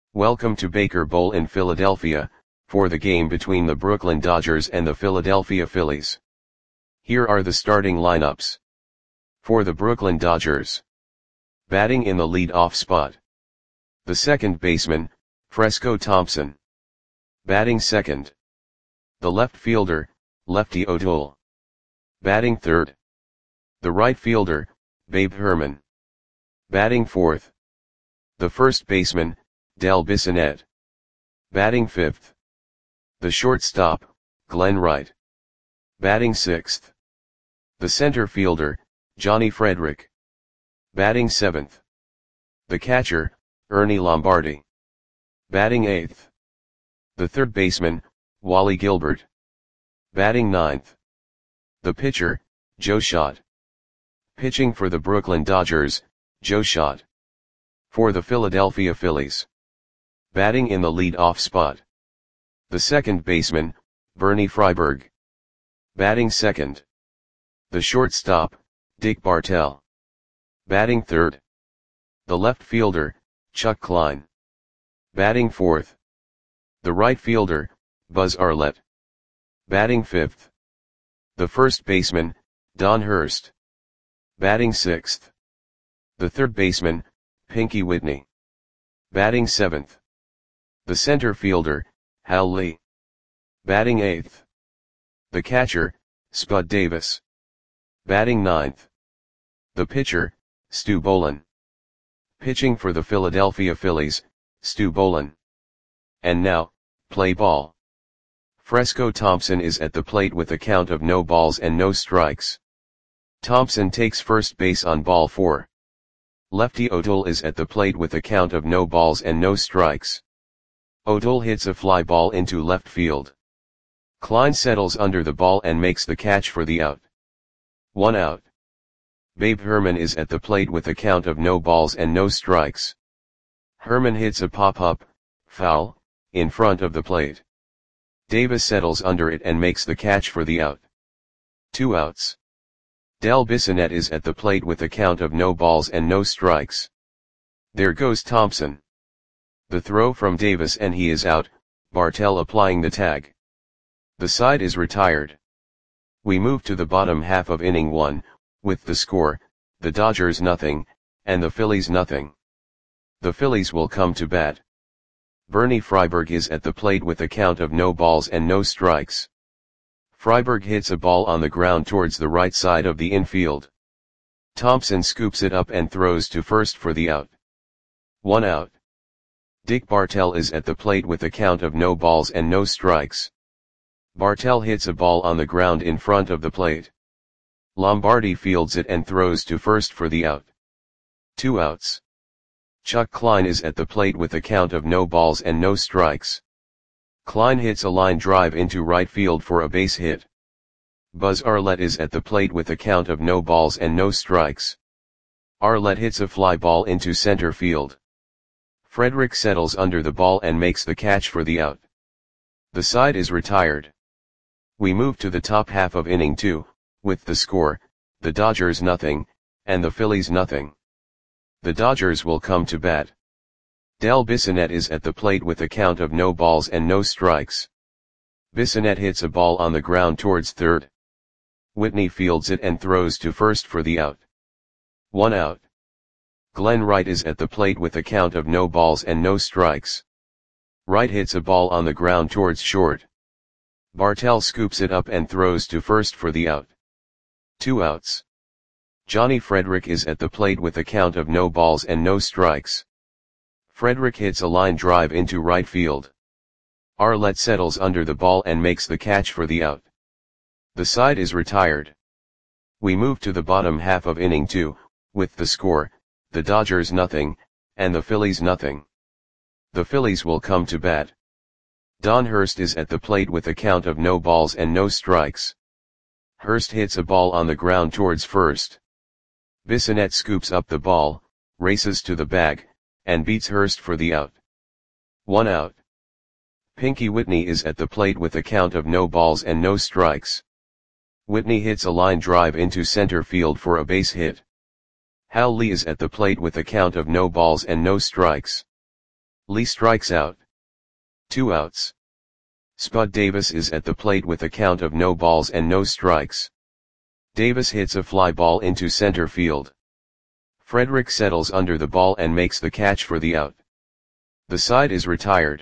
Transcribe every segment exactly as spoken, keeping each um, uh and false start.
Welcome to Baker Bowl in Philadelphia, for the game between the Brooklyn Dodgers and the Philadelphia Phillies. Here are the starting lineups. For the Brooklyn Dodgers. Batting in the lead-off spot. The second baseman, Fresco Thompson. Batting second. The left fielder, Lefty O'Toole. Batting third. The right fielder, Babe Herman. Batting fourth. The first baseman, Del Bissonette. Batting fifth. The shortstop, Glenn Wright. Batting sixth. The center fielder, Johnny Frederick. Batting seventh. The catcher, Ernie Lombardi. Batting eighth. The third baseman, Wally Gilbert. Batting ninth. The pitcher, Joe Schott. Pitching for the Brooklyn Dodgers, Joe Schott. For the Philadelphia Phillies. Batting in the lead-off spot. The second baseman, Bernie Freiberg. Batting second. The shortstop, Dick Bartell. Batting third. The left fielder, Chuck Klein. Batting fourth. The right fielder, Buzz Arlett. Batting fifth. The first baseman, Don Hurst. Batting sixth. The third baseman, Pinky Whitney. Batting seventh. The center fielder, Hal Lee. Batting eighth. The catcher, Spud Davis. Batting ninth. The pitcher, Stu Bowlen. Pitching for the Philadelphia Phillies, Stu Bowlen. And now, play ball. Fresco Thompson is at the plate with a count of no balls and no strikes. Thompson takes first base on ball four. Lefty O'Toole is at the plate with a count of no balls and no strikes. O'Toole hits a fly ball into left field. Klein settles under the ball and makes the catch for the out. One out. Babe Herman is at the plate with a count of no balls and no strikes. Herman hits a pop-up, foul, in front of the plate. Davis settles under it and makes the catch for the out. Two outs. Del Bissonette is at the plate with a count of no balls and no strikes. There goes Thompson. The throw from Davis and he is out, Bartell applying the tag. The side is retired. We move to the bottom half of inning one, with the score, the Dodgers nothing, and the Phillies nothing. The Phillies will come to bat. Bernie Freiberg is at the plate with a count of no balls and no strikes. Freiberg hits a ball on the ground towards the right side of the infield. Thompson scoops it up and throws to first for the out. One out. Dick Bartell is at the plate with a count of no balls and no strikes. Bartell hits a ball on the ground in front of the plate. Lombardi fields it and throws to first for the out. Two outs. Chuck Klein is at the plate with a count of no balls and no strikes. Klein hits a line drive into right field for a base hit. Buzz Arlett is at the plate with a count of no balls and no strikes. Arlett hits a fly ball into center field. Frederick settles under the ball and makes the catch for the out. The side is retired. We move to the top half of inning two, with the score, the Dodgers nothing, and the Phillies nothing. The Dodgers will come to bat. Del Bissonette is at the plate with a count of no balls and no strikes. Bissonette hits a ball on the ground towards third. Whitney fields it and throws to first for the out. One out. Glenn Wright is at the plate with a count of no balls and no strikes. Wright hits a ball on the ground towards short. Bartell scoops it up and throws to first for the out. Two outs. Johnny Frederick is at the plate with a count of no balls and no strikes. Frederick hits a line drive into right field. Arlett settles under the ball and makes the catch for the out. The side is retired. We move to the bottom half of inning two, with the score, the Dodgers nothing, and the Phillies nothing. The Phillies will come to bat. Don Hurst is at the plate with a count of no balls and no strikes. Hurst hits a ball on the ground towards first. Bissonette scoops up the ball, races to the bag, and beats Hurst for the out. One out. Pinky Whitney is at the plate with a count of no balls and no strikes. Whitney hits a line drive into center field for a base hit. Hal Lee is at the plate with a count of no balls and no strikes. Lee strikes out. Two outs. Spud Davis is at the plate with a count of no balls and no strikes. Davis hits a fly ball into center field. Frederick settles under the ball and makes the catch for the out. The side is retired.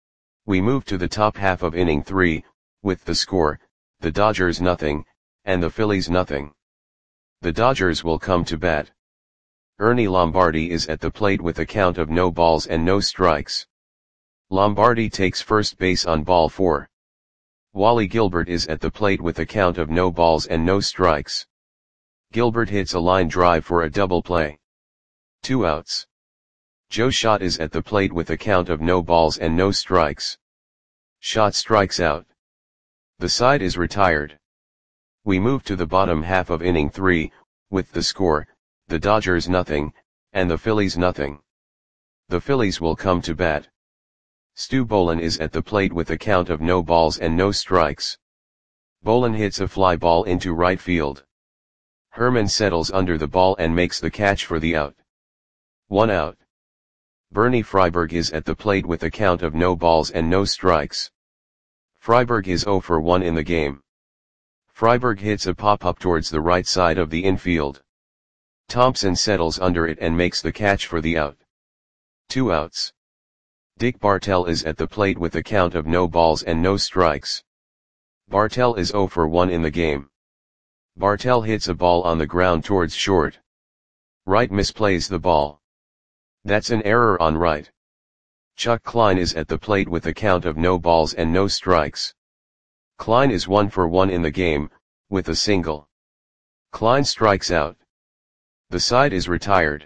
We move to the top half of inning three, with the score, the Dodgers nothing, and the Phillies nothing. The Dodgers will come to bat. Ernie Lombardi is at the plate with a count of no balls and no strikes. Lombardi takes first base on ball four. Wally Gilbert is at the plate with a count of no balls and no strikes. Gilbert hits a line drive for a double play. Two outs. Joe Schott is at the plate with a count of no balls and no strikes. Schott strikes out. The side is retired. We move to the bottom half of inning three, with the score, the Dodgers nothing, and the Phillies nothing. The Phillies will come to bat. Stu Bolin is at the plate with a count of no balls and no strikes. Bolin hits a fly ball into right field. Herman settles under the ball and makes the catch for the out. One out. Bernie Freiberg is at the plate with a count of no balls and no strikes. Freiberg is oh for one in the game. Freiberg hits a pop-up towards the right side of the infield. Thompson settles under it and makes the catch for the out. Two outs. Dick Bartell is at the plate with a count of no balls and no strikes. Bartell is oh for one in the game. Bartell hits a ball on the ground towards short. Wright misplays the ball. That's an error on Wright. Chuck Klein is at the plate with a count of no balls and no strikes. Klein is one for one in the game, with a single. Klein strikes out. The side is retired.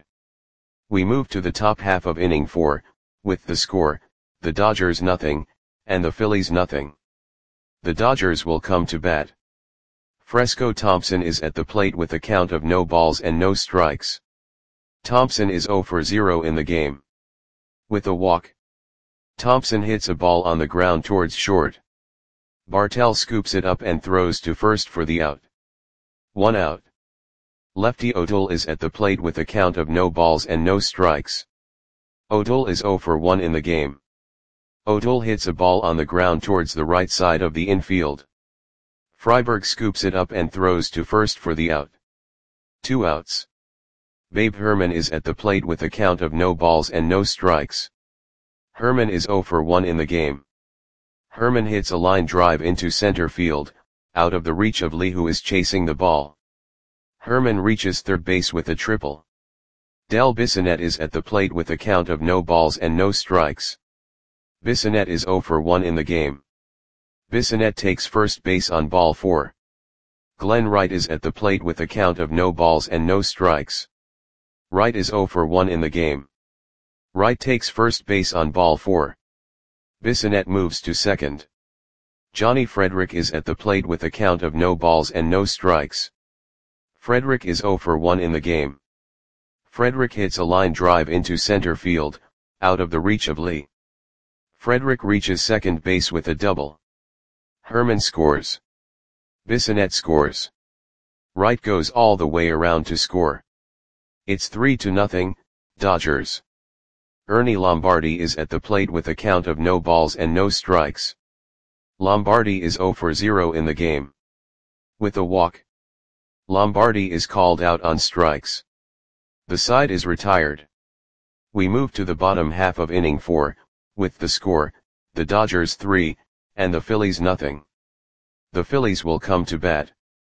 We move to the top half of inning four, with the score, the Dodgers nothing, and the Phillies nothing. The Dodgers will come to bat. Fresco Thompson is at the plate with a count of no balls and no strikes. Thompson is oh for zero in the game. With a walk. Thompson hits a ball on the ground towards short. Bartell scoops it up and throws to first for the out. One out. Lefty O'Toole is at the plate with a count of no balls and no strikes. O'Toole is oh for one in the game. O'Toole hits a ball on the ground towards the right side of the infield. Freiberg scoops it up and throws to first for the out. Two outs. Babe Herman is at the plate with a count of no balls and no strikes. Herman is oh for one in the game. Herman hits a line drive into center field, out of the reach of Lee, who is chasing the ball. Herman reaches third base with a triple. Del Bissonette is at the plate with a count of no balls and no strikes. Bissonette is oh for one in the game. Bissonette takes first base on ball four. Glenn Wright is at the plate with a count of no balls and no strikes. Wright is oh for one in the game. Wright takes first base on ball four. Bissonette moves to second. Johnny Frederick is at the plate with a count of no balls and no strikes. Frederick is oh for one in the game. Frederick hits a line drive into center field, out of the reach of Lee. Frederick reaches second base with a double. Herman scores. Bissonette scores. Wright goes all the way around to score. It's three to nothing, Dodgers. Ernie Lombardi is at the plate with a count of no balls and no strikes. Lombardi is oh for zero in the game. With a walk. Lombardi is called out on strikes. The side is retired. We move to the bottom half of inning four, with the score, the Dodgers three, and the Phillies nothing. The Phillies will come to bat.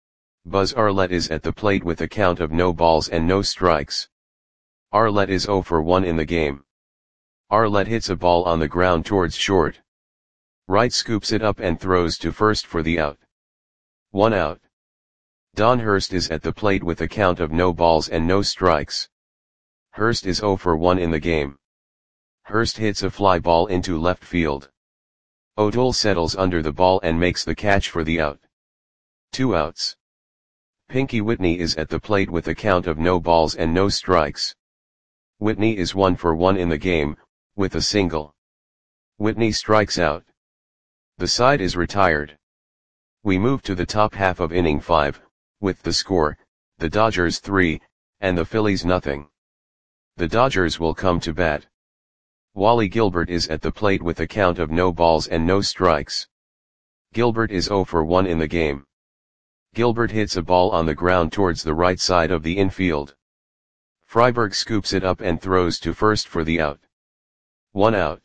Buzz Arlett is at the plate with a count of no balls and no strikes. Arlett is oh for one in the game. Arlett hits a ball on the ground towards short. Wright scoops it up and throws to first for the out. One out. Don Hurst is at the plate with a count of no balls and no strikes. Hurst is oh for one in the game. Hurst hits a fly ball into left field. O'Toole settles under the ball and makes the catch for the out. Two outs. Pinky Whitney is at the plate with a count of no balls and no strikes. Whitney is one for one in the game, with a single. Whitney strikes out. The side is retired. We move to the top half of inning five, with the score, the Dodgers three, and the Phillies nothing. The Dodgers will come to bat. Wally Gilbert is at the plate with a count of no balls and no strikes. Gilbert is zero for one in the game. Gilbert hits a ball on the ground towards the right side of the infield. Freiberg scoops it up and throws to first for the out. One out.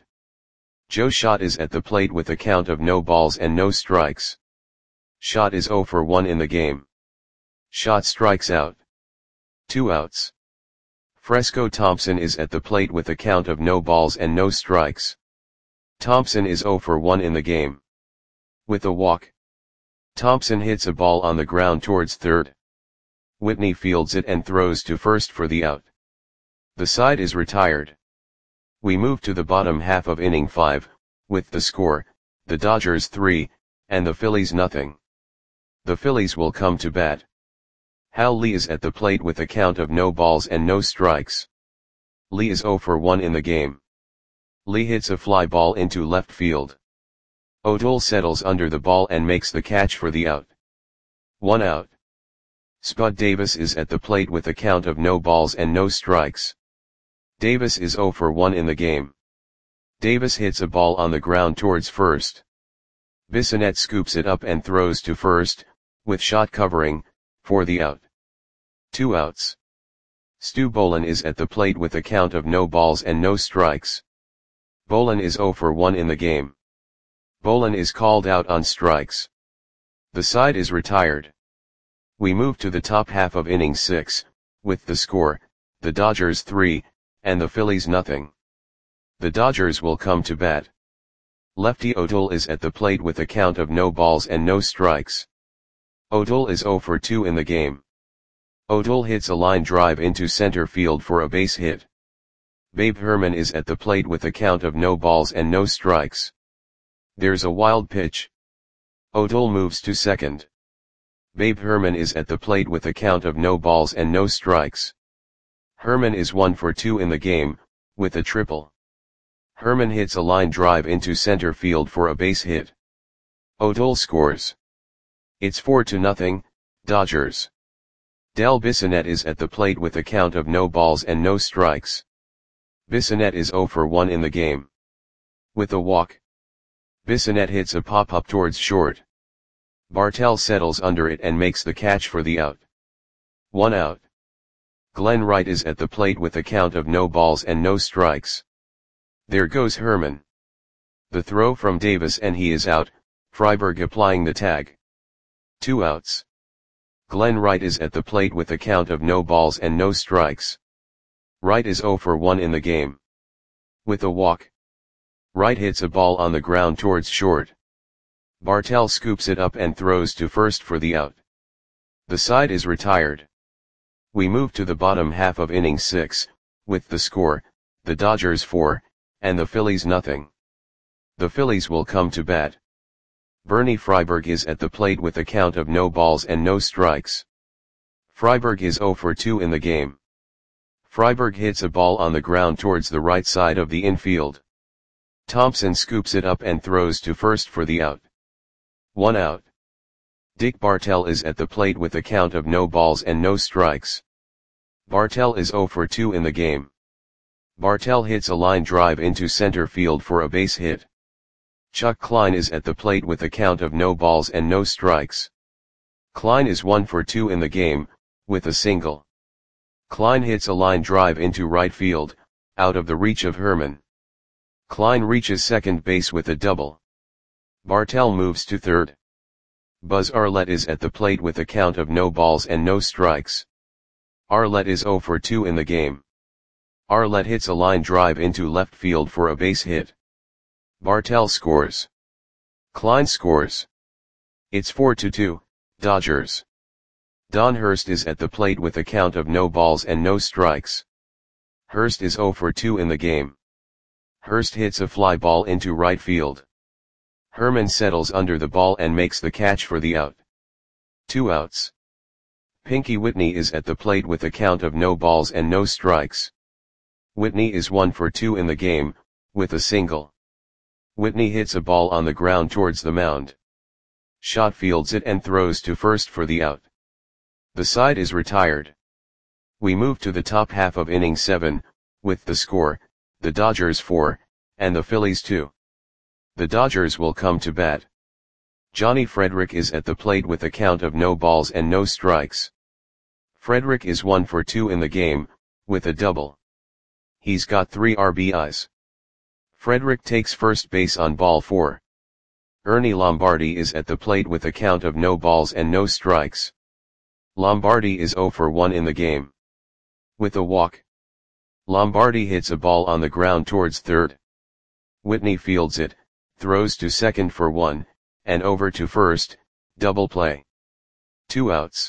Joe Schott is at the plate with a count of no balls and no strikes. Schott is zero for one in the game. Schott strikes out. Two outs. Fresco Thompson is at the plate with a count of no balls and no strikes. Thompson is zero for one in the game. With a walk. Thompson hits a ball on the ground towards third. Whitney fields it and throws to first for the out. The side is retired. We move to the bottom half of inning five, with the score, the Dodgers three, and the Phillies nothing. The Phillies will come to bat. Hal Lee is at the plate with a count of no balls and no strikes. Lee is zero for one in the game. Lee hits a fly ball into left field. O'Toole settles under the ball and makes the catch for the out. One out. Spud Davis is at the plate with a count of no balls and no strikes. Davis is zero for one in the game. Davis hits a ball on the ground towards first. Bissonette scoops it up and throws to first, with Schott covering, for the out. Two outs. Stu Bolin is at the plate with a count of no balls and no strikes. Bolin is zero for one in the game. Bolin is called out on strikes. The side is retired. We move to the top half of inning six, with the score, the Dodgers three, and the Phillies nothing. The Dodgers will come to bat. Lefty O'Toole is at the plate with a count of no balls and no strikes. O'Toole is zero for two in the game. O'Toole hits a line drive into center field for a base hit. Babe Herman is at the plate with a count of no balls and no strikes. There's a wild pitch. O'Toole moves to second. Babe Herman is at the plate with a count of no balls and no strikes. Herman is one for two in the game, with a triple. Herman hits a line drive into center field for a base hit. O'Toole scores. It's four to nothing, Dodgers. Del Bissonette is at the plate with a count of no balls and no strikes. Bissonette is zero for one in the game. With a walk. Bissonette hits a pop-up towards short. Bartell settles under it and makes the catch for the out. One out. Glenn Wright is at the plate with a count of no balls and no strikes. There goes Herman. The throw from Davis and he is out, Freiberg applying the tag. Two outs. Glenn Wright is at the plate with a count of no balls and no strikes. Wright is zero for one in the game. With a walk. Wright hits a ball on the ground towards short. Bartell scoops it up and throws to first for the out. The side is retired. We move to the bottom half of inning six, with the score, the Dodgers four, and the Phillies nothing. The Phillies will come to bat. Bernie Freiberg is at the plate with a count of no balls and no strikes. Freiberg is zero for two in the game. Freiberg hits a ball on the ground towards the right side of the infield. Thompson scoops it up and throws to first for the out. One out. Dick Bartell is at the plate with a count of no balls and no strikes. Bartell is zero for two in the game. Bartell hits a line drive into center field for a base hit. Chuck Klein is at the plate with a count of no balls and no strikes. Klein is one for two in the game, with a single. Klein hits a line drive into right field, out of the reach of Herman. Klein reaches second base with a double. Bartell moves to third. Buzz Arlett is at the plate with a count of no balls and no strikes. Arlett is zero for two in the game. Arlett hits a line drive into left field for a base hit. Bartell scores. Klein scores. It's four to two, Dodgers. Don Hurst is at the plate with a count of no balls and no strikes. Hurst is zero for two in the game. Hurst hits a fly ball into right field. Herman settles under the ball and makes the catch for the out. Two outs. Pinky Whitney is at the plate with a count of no balls and no strikes. Whitney is one for two in the game, with a single. Whitney hits a ball on the ground towards the mound. Schott fields it and throws to first for the out. The side is retired. We move to the top half of inning seven, with the score, the Dodgers four, and the Phillies two. The Dodgers will come to bat. Johnny Frederick is at the plate with a count of no balls and no strikes. Frederick is one for two in the game, with a double. He's got three R B Is. Frederick takes first base on ball four. Ernie Lombardi is at the plate with a count of no balls and no strikes. Lombardi is zero for one in the game. With a walk. Lombardi hits a ball on the ground towards third. Whitney fields it, throws to second for one, and over to first, double play. Two outs.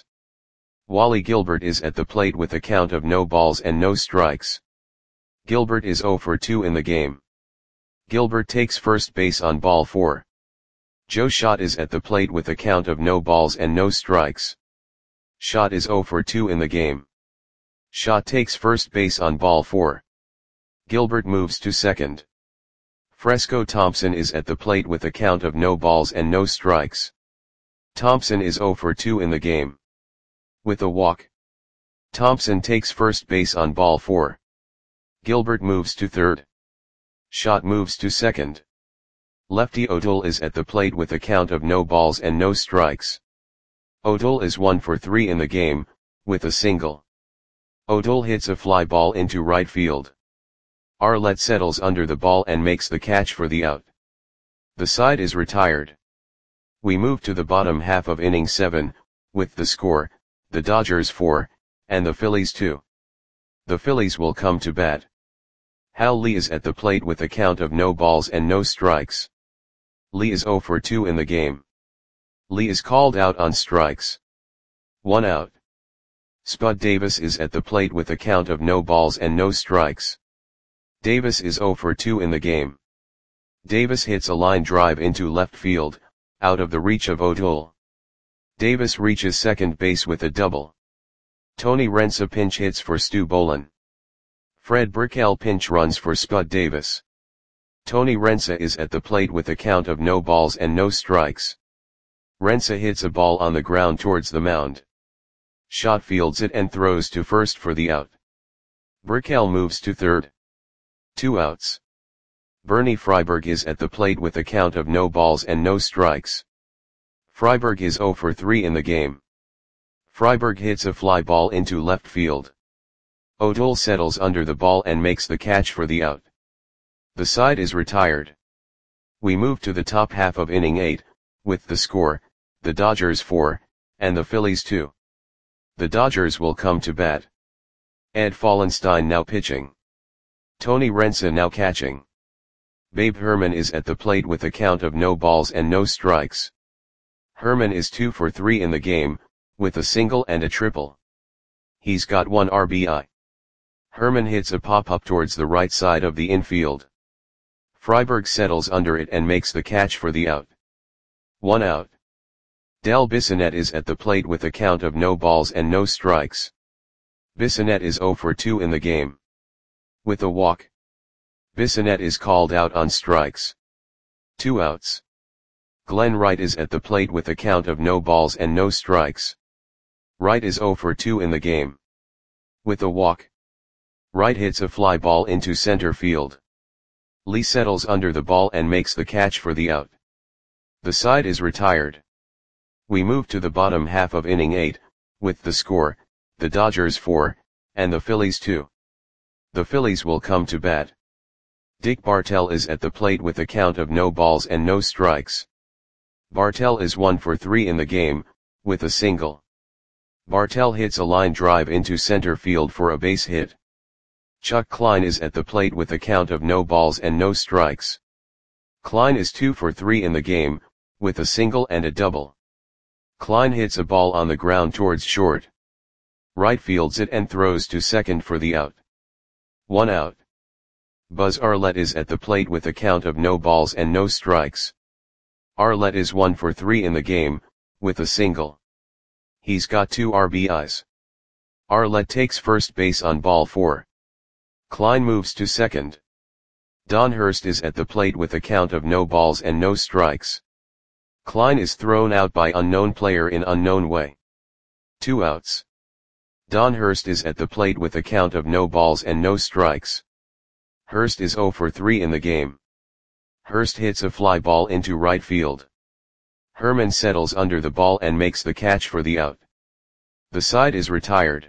Wally Gilbert is at the plate with a count of no balls and no strikes. Gilbert is zero for two in the game. Gilbert takes first base on ball four. Joe Schott is at the plate with a count of no balls and no strikes. Schott is zero for two in the game. Schott takes first base on ball four. Gilbert moves to second. Fresco Thompson is at the plate with a count of no balls and no strikes. Thompson is zero for two in the game. With a walk. Thompson takes first base on ball four. Gilbert moves to third. Schott moves to second. Lefty O'Toole is at the plate with a count of no balls and no strikes. O'Toole is one for three in the game, with a single. O'Toole hits a fly ball into right field. Arlett settles under the ball and makes the catch for the out. The side is retired. We move to the bottom half of inning seven, with the score, the Dodgers four, and the Phillies two. The Phillies will come to bat. Hal Lee is at the plate with a count of no balls and no strikes. Lee is zero for two in the game. Lee is called out on strikes. One out. Spud Davis is at the plate with a count of no balls and no strikes. Davis is zero for two in the game. Davis hits a line drive into left field, out of the reach of O'Toole. Davis reaches second base with a double. Tony Rensa pinch hits for Stu Bolin. Fred Brickell pinch runs for Spud Davis. Tony Rensa is at the plate with a count of no balls and no strikes. Rensa hits a ball on the ground towards the mound. Schott fields it and throws to first for the out. Brickell moves to third. Two outs. Bernie Freiberg is at the plate with a count of no balls and no strikes. Freiberg is zero for three in the game. Freiberg hits a fly ball into left field. O'Toole settles under the ball and makes the catch for the out. The side is retired. We move to the top half of inning eight, with the score, the Dodgers four, and the Phillies two. The Dodgers will come to bat. Ed Fallenstein now pitching. Tony Rensa now catching. Babe Herman is at the plate with a count of no balls and no strikes. Herman is two for three in the game, with a single and a triple. He's got one R B I. Herman hits a pop-up towards the right side of the infield. Freiberg settles under it and makes the catch for the out. One out. Del Bissonette is at the plate with a count of no balls and no strikes. Bissonette is zero for two in the game. With a walk. Bissonette is called out on strikes. Two outs. Glenn Wright is at the plate with a count of no balls and no strikes. Wright is zero for two in the game. With a walk. Wright hits a fly ball into center field. Lee settles under the ball and makes the catch for the out. The side is retired. We move to the bottom half of inning eight, with the score, the Dodgers four, and the Phillies two. The Phillies will come to bat. Dick Bartell is at the plate with a count of no balls and no strikes. Bartell is one for three in the game, with a single. Bartell hits a line drive into center field for a base hit. Chuck Klein is at the plate with a count of no balls and no strikes. Klein is two for three in the game, with a single and a double. Klein hits a ball on the ground towards short. Wright fields it and throws to second for the out. One out. Buzz Arlett is at the plate with a count of no balls and no strikes. Arlett is one for three in the game, with a single. He's got two R B Is. Arlett takes first base on ball four. Klein moves to second. Don Hurst is at the plate with a count of no balls and no strikes. Klein is thrown out by unknown player in unknown way. Two outs. Don Hurst is at the plate with a count of no balls and no strikes. Hurst is zero for three in the game. Hurst hits a fly ball into right field. Herman settles under the ball and makes the catch for the out. The side is retired.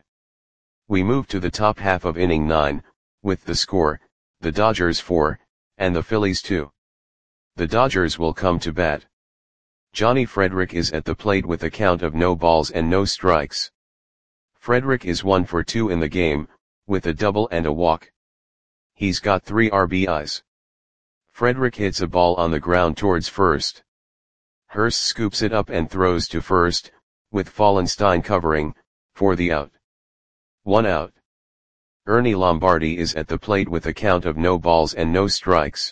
We move to the top half of inning nine, with the score, the Dodgers four, and the Phillies two. The Dodgers will come to bat. Johnny Frederick is at the plate with a count of no balls and no strikes. Frederick is one for two in the game, with a double and a walk. He's got three R B Is. Frederick hits a ball on the ground towards first. Hurst scoops it up and throws to first, with Fallenstein covering, for the out. One out. Ernie Lombardi is at the plate with a count of no balls and no strikes.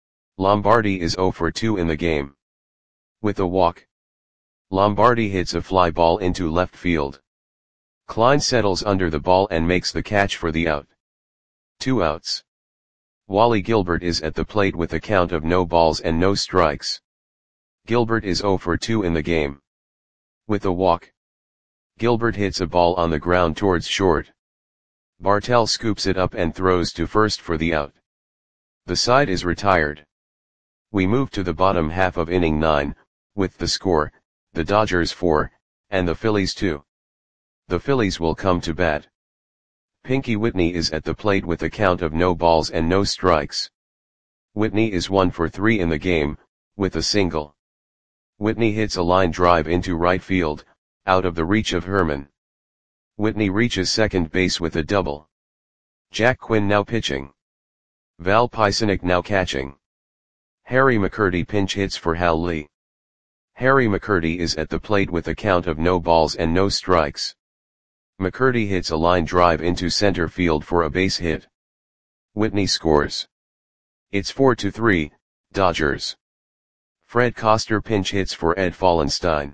Lombardi is zero for two in the game. With a walk. Lombardi hits a fly ball into left field. Klein settles under the ball and makes the catch for the out. Two outs. Wally Gilbert is at the plate with a count of no balls and no strikes. Gilbert is zero for two in the game. With a walk. Gilbert hits a ball on the ground towards short. Bartell scoops it up and throws to first for the out. The side is retired. We move to the bottom half of inning nine, with the score, the Dodgers four, and the Phillies two. The Phillies will come to bat. Pinky Whitney is at the plate with a count of no balls and no strikes. Whitney is one for three in the game, with a single. Whitney hits a line drive into right field, out of the reach of Herman. Whitney reaches second base with a double. Jack Quinn now pitching. Val Pisanic now catching. Harry McCurdy pinch hits for Hal Lee. Harry McCurdy is at the plate with a count of no balls and no strikes. McCurdy hits a line drive into center field for a base hit. Whitney scores. It's four to three, Dodgers. Fred Koster pinch hits for Ed Fallenstein.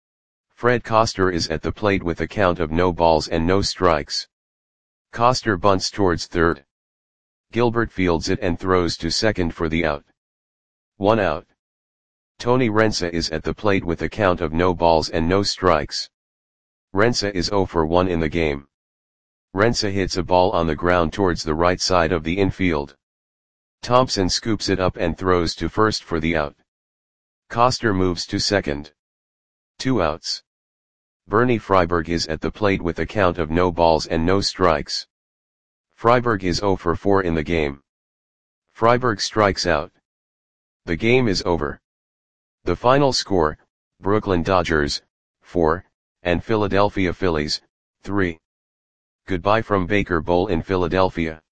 Fred Koster is at the plate with a count of no balls and no strikes. Koster bunts towards third. Gilbert fields it and throws to second for the out. One out. Tony Rensa is at the plate with a count of no balls and no strikes. Rensa is zero for one in the game. Rensa hits a ball on the ground towards the right side of the infield. Thompson scoops it up and throws to first for the out. Koster moves to second. Two outs. Bernie Freiberg is at the plate with a count of no balls and no strikes. Freiberg is zero for four in the game. Freiberg strikes out. The game is over. The final score, Brooklyn Dodgers, four, and Philadelphia Phillies, three. Goodbye from Baker Bowl in Philadelphia.